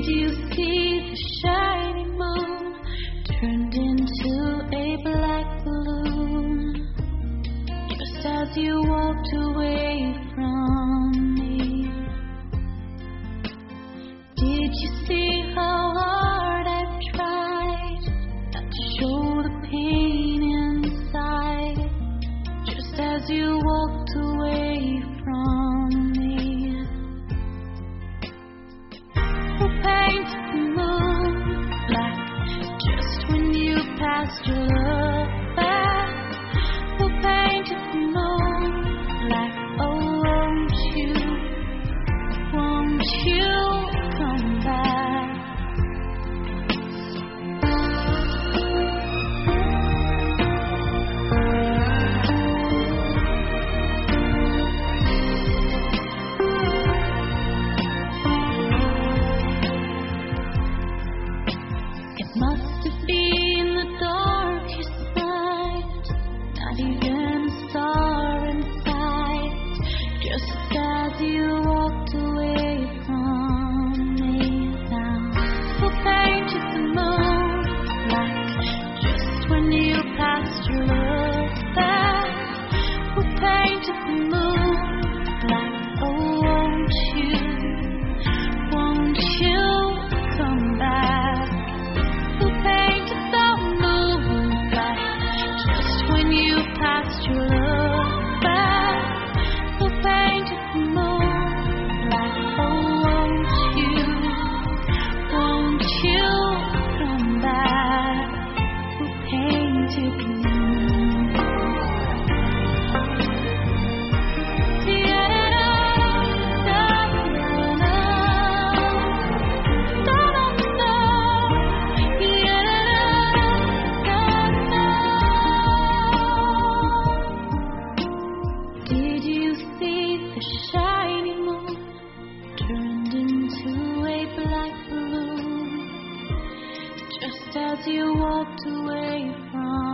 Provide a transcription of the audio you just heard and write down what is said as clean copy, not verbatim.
you see the shiny moon turned into a black balloon just as you walked away from me? Did you see how hard I've tried not to show the pain inside just as you walked away from me? Who painted the moon black just when you passed your love back? Who painted the moon black? Oh, won't you come back? It must have been the darkest night, not even a star in sight, just as you walked away from me now. Who painted the moon black just when you passed your love back? Who painted the moon black? Oh, won't you come back? Who painted the moon black just when you passed your love back? Who painted the moon black? Oh, won't you come back? Who painted the moon? Did you see the shiny moon turned into a black balloon just as you walked away from